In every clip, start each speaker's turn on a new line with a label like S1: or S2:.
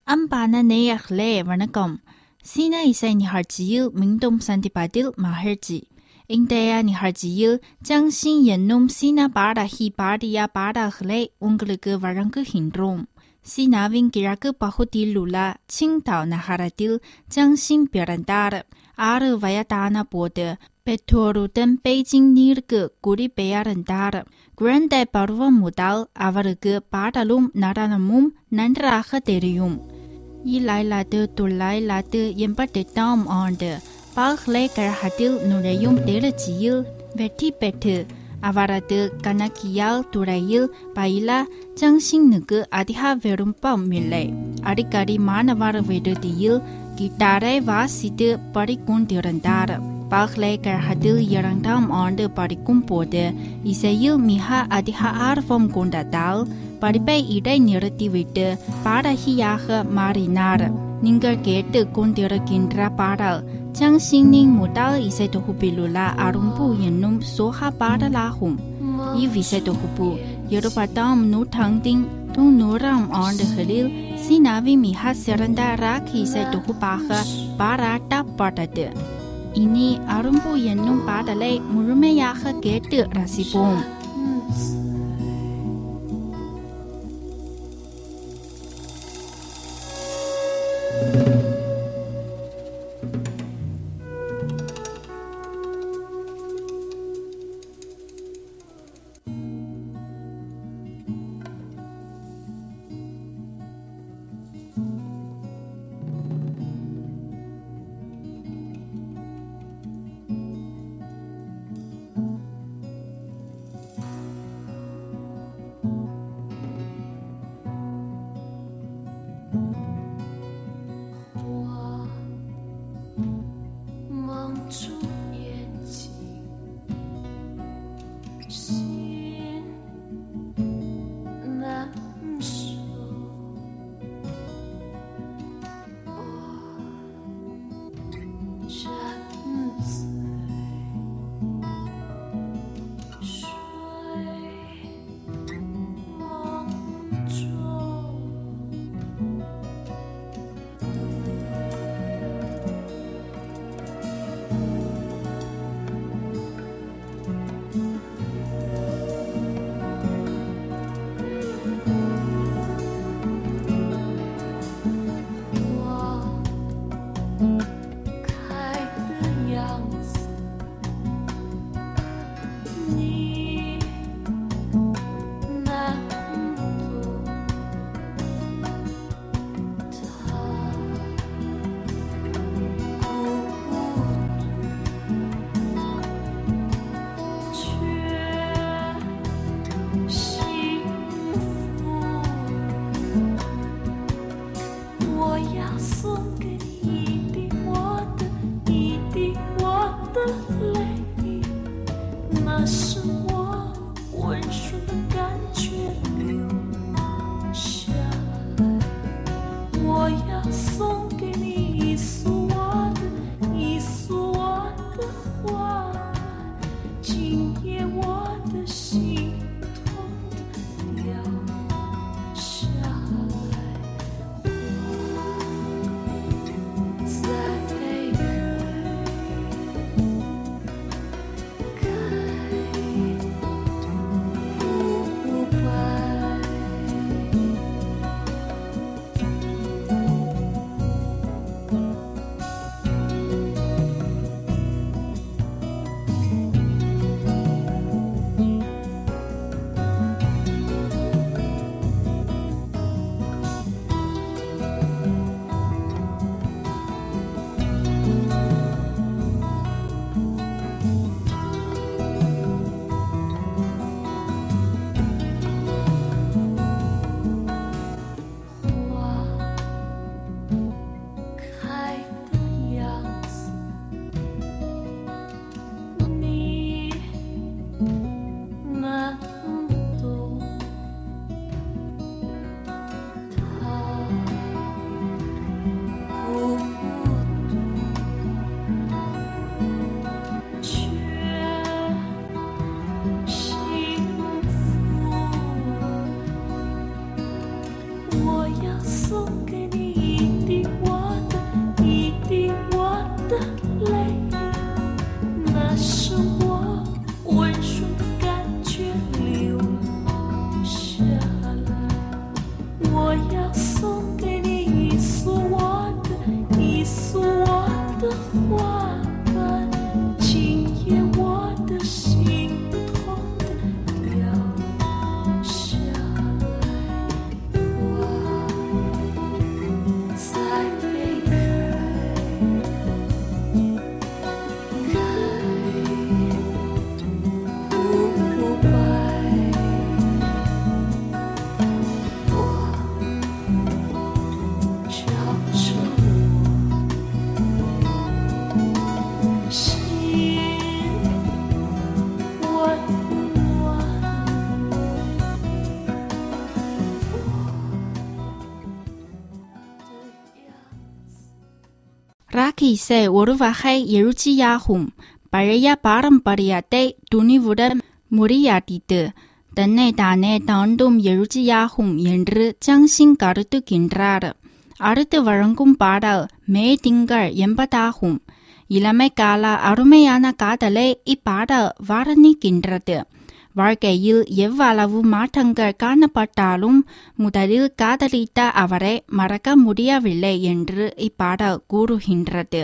S1: அன்பான நேயர்களே வணக்கம். சீன இசை நிகழ்ச்சியில் மீண்டும் சந்திப்பதில் மகிழ்ச்சி. இன்றைய நிகழ்ச்சியில் ஜங்சின் என்னும் சீன பாடகி பாடிய பாடல்களை உங்களுக்கு வழங்குகின்றோம். சீனாவின் கிழக்கு பகுதியில் உள்ள சிங்டாவ் நகரத்தில் ஜங்சின் பிறந்தார். 6 வயதான போது பெற்றோருடன் பெய்ஜிங்கிற்கு குடிபெயர்ந்தார். குழந்தை பருவம் முதல் அவருக்கு பாடலும் நடனமும் நன்றாக தெரியும். 1988ஆம் ஆண்டு பல்கலைக்கழகத்தில் நுழையும் தேர்ச்சியில் வெற்றி பெற்று அவரது கணக்கியல் துறையில் பயில ஜங்சினுக்கு அதிக விருப்பம் இல்லை. அடிக்கடி மாணவர் விடுதியில் கிட்டாரை வாசித்து படிக்கொண்டிருந்தார். பல்கலைக்கழகத்தில் 2ஆம் ஆண்டு படிக்கும் போது இசையில் மிக அதிக ஆர்வம் கொண்டதால் படிப்பை இடைநிறுத்திவிட்டு பாடகியாக மாறினார். நீங்கள் கேட்டு கொண்டிருக்கின்ற பாடல் ஜங்சினின் முதல் இசைத்தொகுப்பிலுள்ள அரும்பு என்னும் சோக பாடலாகும். இவ்விசைத்தொகுப்பு 20ஆம் நூற்றாண்டின் 90ஆம் ஆண்டுகளில் சீனாவின் மிக சிறந்த ராக் இசைத்தொகுப்பாக பாராட்டப்பட்டது. இனி அரும்பு என்னும் பாடலை முழுமையாக கேட்டு ரசிப்போம். ராக்கீசே ஒரு வகை எழுச்சியாகும். பழைய பாரம்பரியத்தை துணிவுடன் முறியடித்து தன்னை தானே தாண்டும் எழுச்சியாகும் என்று ஜங்சிங் கருதுகின்றார். அடுத்து வழங்கும் பாடல் மே திங்கள் என்பதாகும். இளமை கால அருமையான காதலை இப்பாடல் வர்ணிக்கின்றது. வாழ்க்கையில் எவ்வளவு மாற்றங்கள் காணப்பட்டாலும் முதலில் காதலித்த அவரை மறக்க முடியவில்லை என்று இப்பாடல் கூறுகின்றது.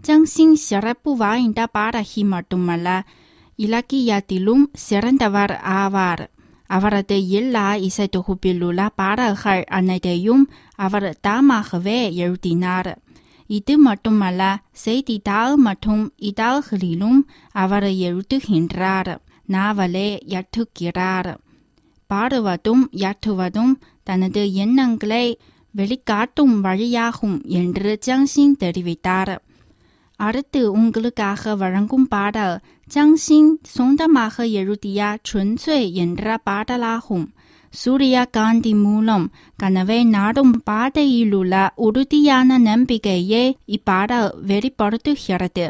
S1: ஜங்சிங் சிறப்பு வாய்ந்த பாடகி மட்டுமல்ல, இலக்கியத்திலும் சிறந்தவர் ஆவார். அவரது எல்லா இசைத்தொகுப்பிலுள்ள பாடல்கள் அனைத்தையும் அவர் தாமாகவே எழுதினார். இது மட்டுமல்ல, செய்தித்தாள் மற்றும் இதழ்களிலும் அவர் எழுதுகின்றார், நாவலை இயற்றுகிறார். பாடுவதும் இயற்றுவதும் தனது எண்ணங்களை வெளிக்காட்டும் வழியாகும் என்று ஜங்சிங் தெரிவித்தார். அடுத்து உங்களுக்காக வழங்கும் பாடல் ஜங்சிங் சொந்தமாக எழுதிய "纯粹" என்ற பாடலாகும். சூரியகாந்தி மூலம் கனவை நாடும் பாதையிலுள்ள உறுதியான நம்பிக்கையை இப்பாடல் வெளிப்படுத்துகிறது.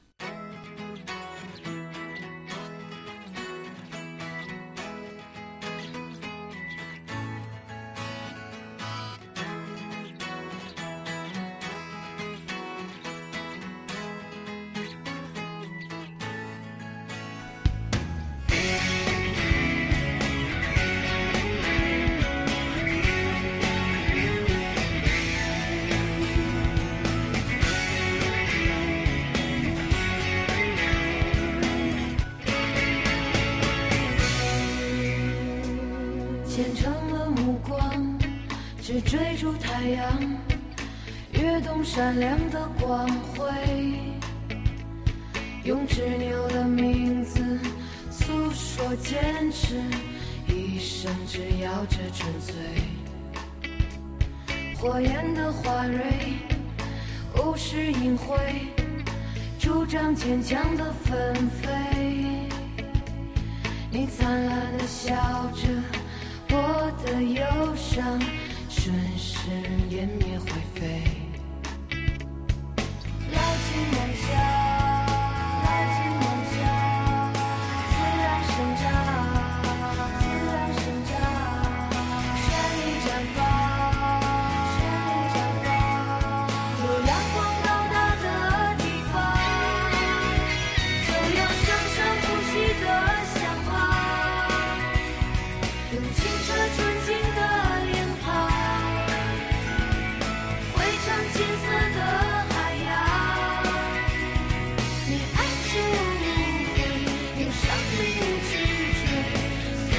S2: 虔诚的目光只追逐太阳，跃动闪亮的光辉，用执拗的名字诉说坚持，一生只要这纯粹。火焰的花蕊无视隐晦，主张坚强的纷飞。你灿烂的笑着，我的忧伤瞬时湮灭灰飞。牢记梦想，牢记梦想，自然生长，自然生长，绚丽绽放，绚丽绽放，有阳光到达的地方，就有生生不息的向往，用清澈纯净的脸庞，汇成金色的海洋。你爱就无悔，用生命去追随。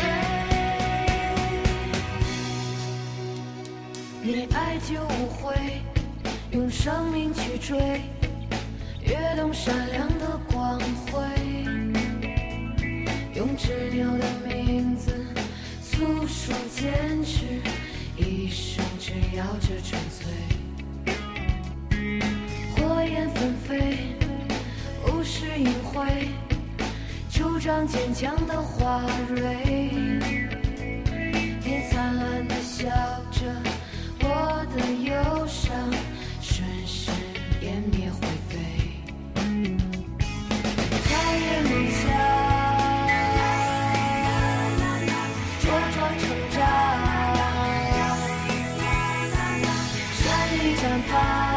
S2: 你爱就无悔，用生命去追，跃动闪亮的光辉，用执拗的名字诉说坚持，一生只要这纯粹。火焰纷飞，无视隐晦，主张坚强的花蕊。你灿烂的笑着，我的忧伤瞬时湮灭灰飞。开眼梦想，茁壮成长，绚丽绽放，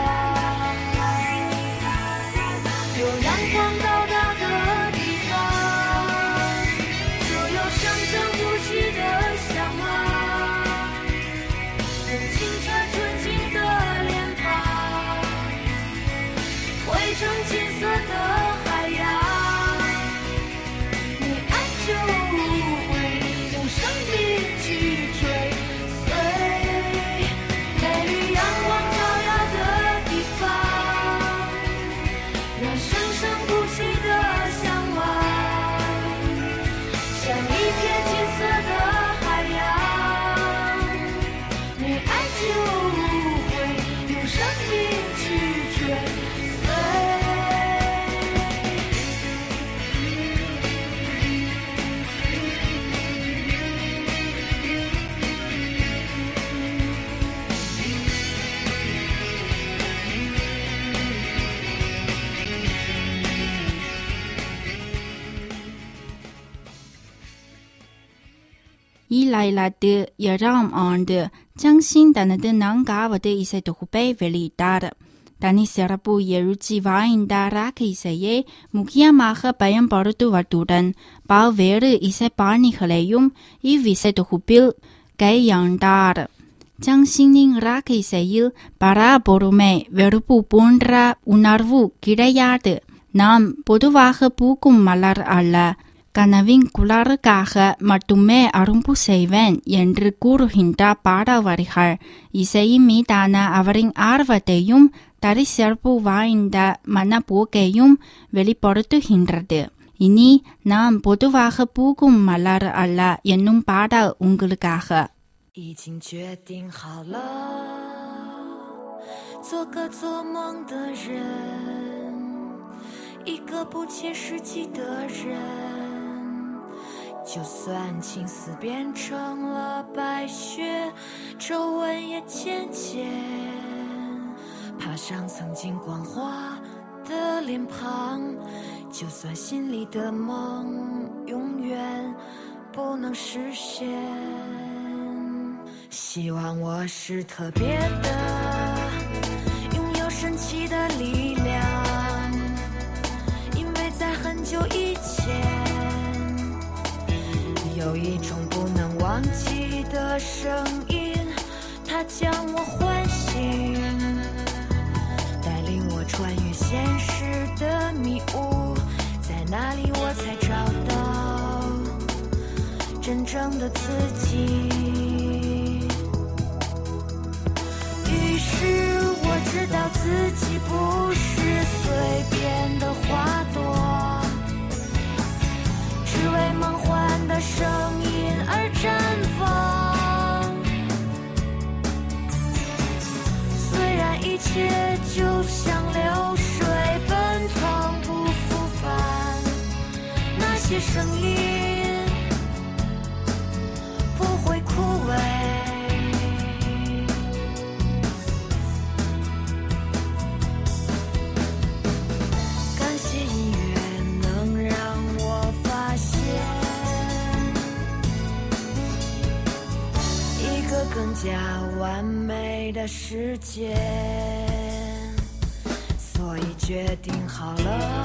S2: 有阳光到达的地方，就有生生不息的向往，用清澈纯净的脸庞，汇成金色的海洋。你爱就无悔，用生命去追随，美丽阳光照耀的地方，那生生不息的向往，像一片金色的海洋。你爱就无悔，用生命去追随。
S1: 2000 7ஆம் ஆண்டு ஜங்சிங் தனது 4வது இசைத்தொகுப்பை வெளியிட்டார். தனி சிறப்பு எழுச்சி வாய்ந்த ராக் இசையை முக்கியமாக பயன்படுத்துவதுடன் பல்வேறு இசைப்பாணிகளையும் இவ்விசைத்தொகுப்பில் கையாண்டார். 장신인 라케이세일 바라보름에 외르부 본라 우나르부 기레야드 நாம் பொதுவாக பூக்கும் மலர் அல்ல கனவின் குளறுக்காக மட்டுமே அரும்பு செய்வேன் என்று கூறுகின்ற பாடவரிகள் இசையின் மீதான அவரின் ஆர்வத்தையும் தரிசிறப்பு வாய்ந்த மனப்போக்கையும் வெளிப்படுத்துகின்றது. இனி நாம் பொதுவாக பூக்கும் மலர் அல்ல என்னும் பாடல் உங்களுக்காக.
S2: 已经决定好了，做个做梦的人，一个不切实际的人，就算青丝变成了白雪，皱纹也渐渐爬上曾经光滑的脸庞，就算心里的梦永远不能实现。希望我是特别的，拥有神奇的力量，因为在很久以前，有一种不能忘记的声音，它将我唤醒，带领我穿越现实的迷雾，在那里我才找到真正的自己。于是我知道自己不是随便的花朵，只为梦幻的声音而绽放。虽然一切就像流水奔腾不复返，那些声音不会枯萎。更加完美的世界，所以决定好了，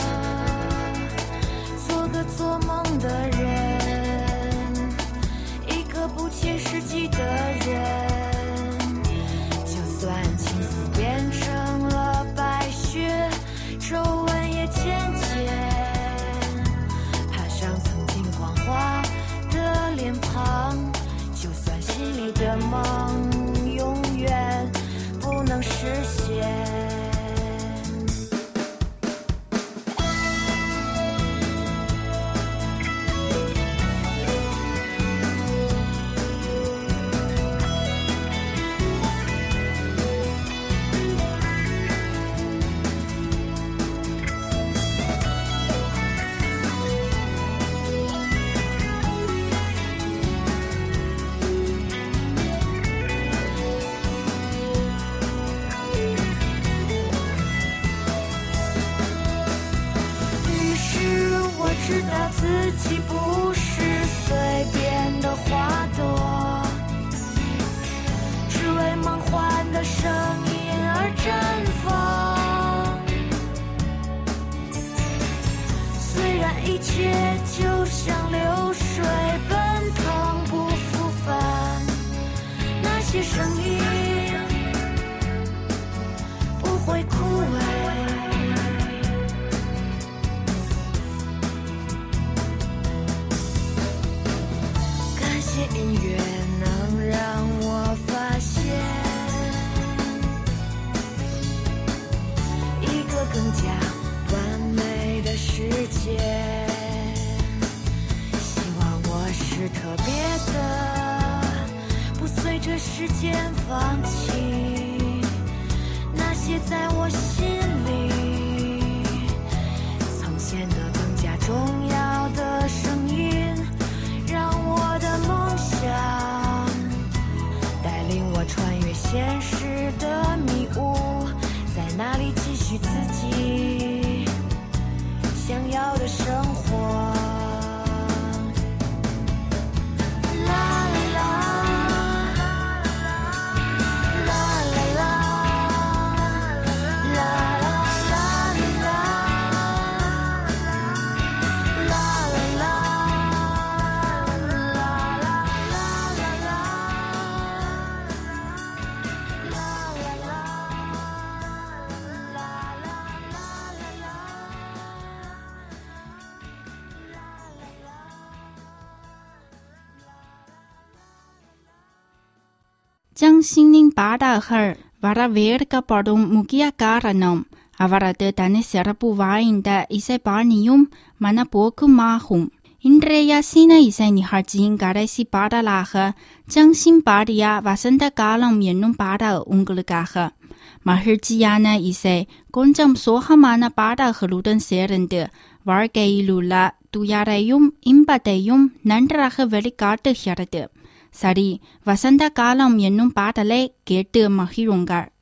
S2: 做个做梦的人，一个不切实际的人，就算青丝变成了白雪，皱纹也渐渐爬上曾经光滑的脸庞，就算心里的梦永远不能实现。知道自己不是随便的花朵，只为梦幻的声音而绽放。虽然一切就像流水奔腾不复返，那些声音不会枯萎。音乐能让我发现一个更加完美的世界，希望我是特别的，不随着时间发
S1: 将心灵பாடகர் வரவேற்கப்படும் முக்கிய காரணம் அவரது தனிச்சிறப்பு வாய்ந்த இசைப்பாணியும் மனப்போக்குமாகும். இன்றைய சீன இசை நிகழ்ச்சியின் கடைசி பாடலாக ஜங்சின் பாடிய வசந்த காலம் என்னும் பாடல் உங்களுக்காக. மகிழ்ச்சியான இசை கொஞ்சம் சோகமான பாடல்களுடன் சேர்ந்து வாழ்க்கையிலுள்ள துயரையும் இன்பத்தையும் நன்றாக வெளிக்காட்டுகிறது. சரி, வசந்த காலம் என்னும் பாடலை கேட்டு மகிழுங்கள்.